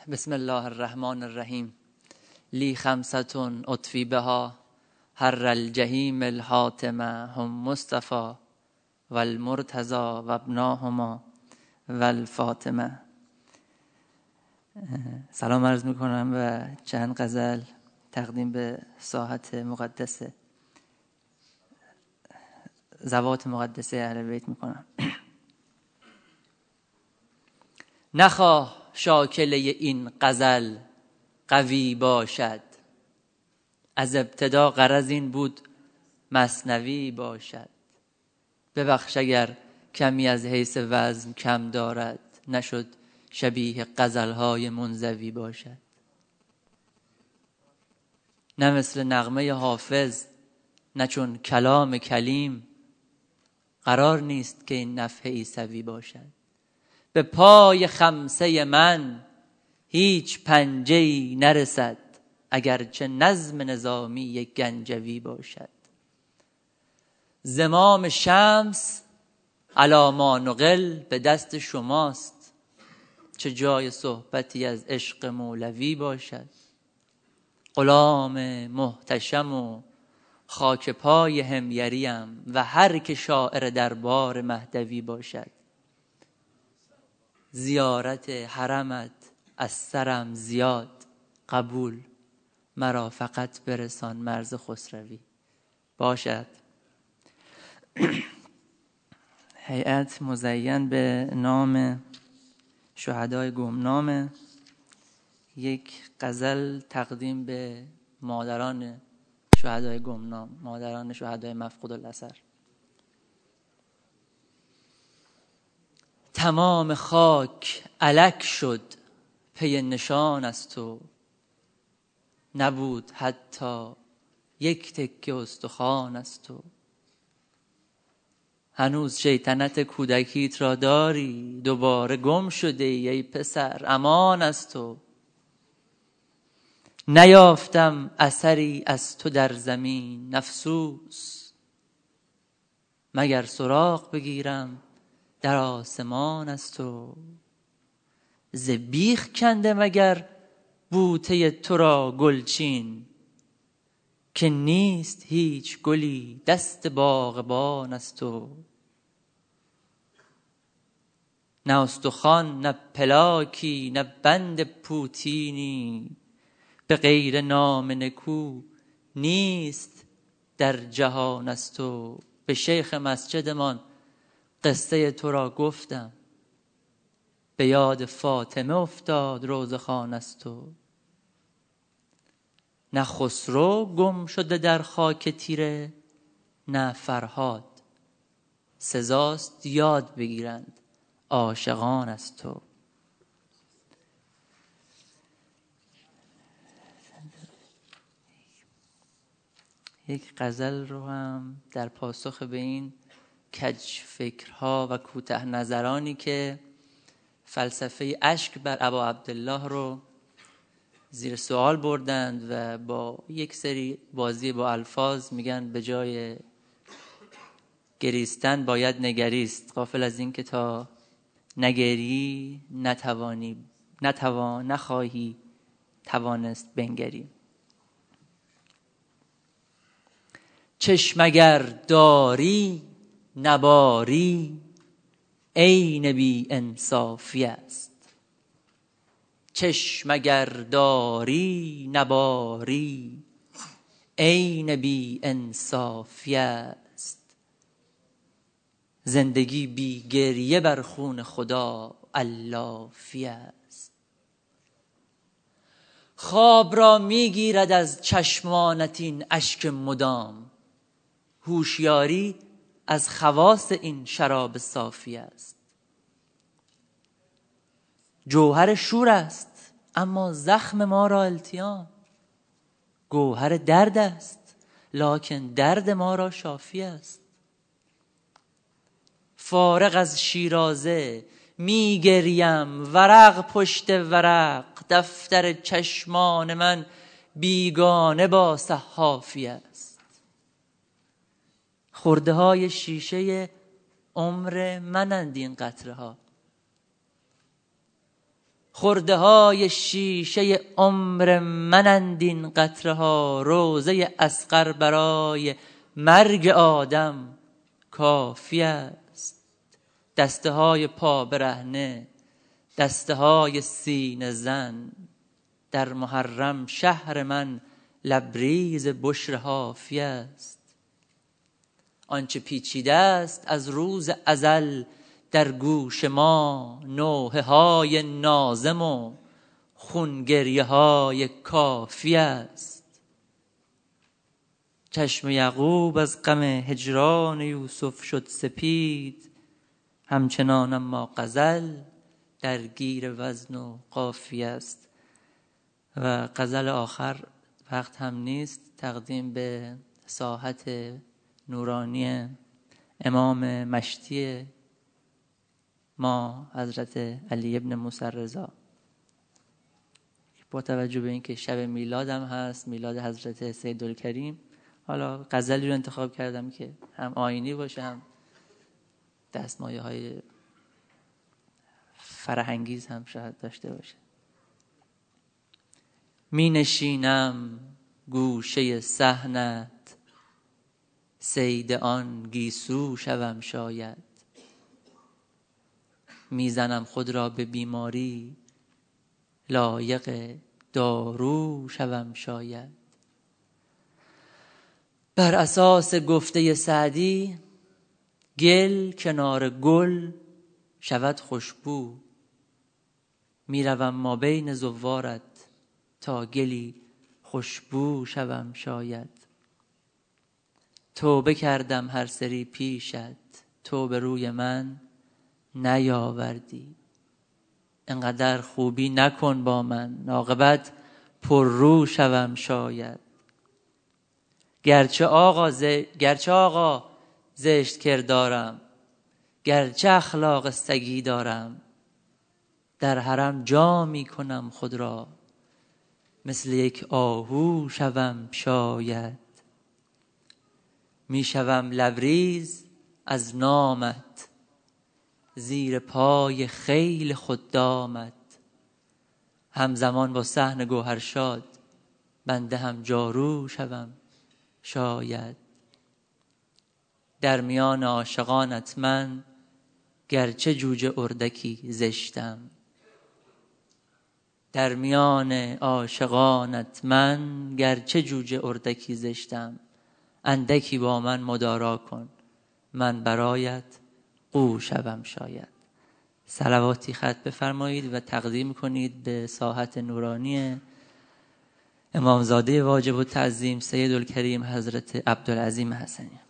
بسم الله الرحمن الرحیم. لی خمسة اطفی بها حر الجحیم الحاطمه هم مصطفی و المرتضی و ابناهما و الفاطمه. سلام عرض میکنم و چند غزل تقدیم به ساحت مقدس ذوات مقدسه اهل بیت میکنم. نخواه شاکله این غزل قوی باشد، از ابتدا غرض این بود مثنوی باشد. ببخش اگر کمی از حیث وزن کم دارد، نشد شبیه غزلهای منزوی باشد. نه مثل نغمه حافظ نه چون کلام کلیم، قرار نیست که این نفح عیسوی باشد. به پای خمسه من هیچ پنجه‌ای نرسد، اگرچه نظم نظامی گنجوی باشد. زمام شمس علی ما نقل به دست شماست، چه جای صحبتی از عشق مولوی باشد. غلام محتشم و خاک پای حمیریم، و هر که شاعر دربار مهدوی باشد. زیارت حرمت از سرم زیاد قبول، مرا فقط برسان مرز خسروی باشد. هیئت مزین به نام شهدای گمنام. یک غزل تقدیم به مادران شهدای گمنام، مادران شهدای مفقود الاثر. تمام خاک الک شد پی نشان از تو، نبود حتی یک تکه استخوان از تو. هنوز شیطنت کودکیت را داری، دوباره گم شده ای پسر امان از تو. نیافتم اثری از تو در زمین افسوس، مگر سراغ بگیرم در آسمان از تو. ز بیخ کنده مگر بوته تو را گلچین، که نیست هیچ گلی دست باغبان از تو. نه استخوان نه پلاکی نه بند پوتینی، به غیر نام نکو نیست در جهان از تو. به شیخ مسجدمان قصه تو را گفتم، به یاد فاطمه افتاد روضه خوان از تو. نه خسرو گم شده در خاک تیره، نه فرهاد، سزاست یاد بگیرند عاشقان از تو. یک غزل رو هم در پاسخ به این کج فکرها و کوته نظرانی که فلسفه اشک بر ابا عبدالله رو زیر سوال بردند و با یک سری بازی با الفاظ میگن به جای گریستن باید نگریست، غافل از این که تا نگری نخواهی توانست بنگری. چشم اگر داری نباری عین بی انصافی است. چشم اگر داری نباری عین بی انصافی است. زندگی بی گریه بر خون خدا علافی است. خواب را میگیرد از چشمانت این اشک مدام، هوشیاری از خواص این شراب صافی است. جوهر شور است اما زخم ما را التیام، گوهر درد است لکن درد ما را شافی است. فارغ از شیرازه می گریم ورق پشت ورق، دفتر چشمان من بیگانه با صحافی است. خرده های شیشه عمر منند این قطره ها، خرده های شیشه عمر منند این قطره ها، روضه اصغر برای مرگ آدم کافی است. دسته های پا برهنه، دسته های سینه زن، در محرم شهر من لبریز بشر حافی است. آنچه پیچیده است از روز ازل در گوش ما، نوحه های نازم و خونگریه های کافی است. چشم یعقوب از غم هجران یوسف شد سپید، همچنان اما غزل در گیر وزن و قافیه است. و غزل آخر وقت هم نیست، تقدیم به ساحت نورانی امام مشتی ما حضرت علی ابن موسی رضا. با توجه به اینکه شب میلادم هست، میلاد حضرت سیدالکریم، حالا غزلی رو انتخاب کردم که هم آیینی باشه هم دستمایه های فرهنگیز هم شاید داشته باشه. می نشینم گوشه صحنت، صید آن گیسو شوم شاید. میزنم خود را به بیماری، لایق دارو شوم شاید. بر اساس گفته سعدی، گل کنار گل شود خوشبو. میروم ما بین زوارت، تا گلی خوشبو شوم شاید. توبه کردم هر سری پیشت، تو به روی من نیاوردی. انقدر خوبی نکن با من، عاقبت پر رو شوم شاید. گرچه آقا زشت کردارم، گرچه اخلاق سگی دارم، در حرم جا می کنم خود را، مثل یک آهو شوم شاید. می شوم لبریز از نامت، زیر پای خیل خدامت. همزمان با صحن گوهرشاد، بنده هم جارو شوم شاید. در میان عاشقانت من، گرچه جوجه اردکی زشتم. در میان عاشقانت من، گرچه جوجه اردکی زشتم. اندکی با من مدارا کن، من برایت قو شوم شاید. صلواتی ختم بفرمایید و تقدیم کنید به ساحت نورانی امامزاده واجب التعظیم سیدالکریم حضرت عبدالعظیم حسنی.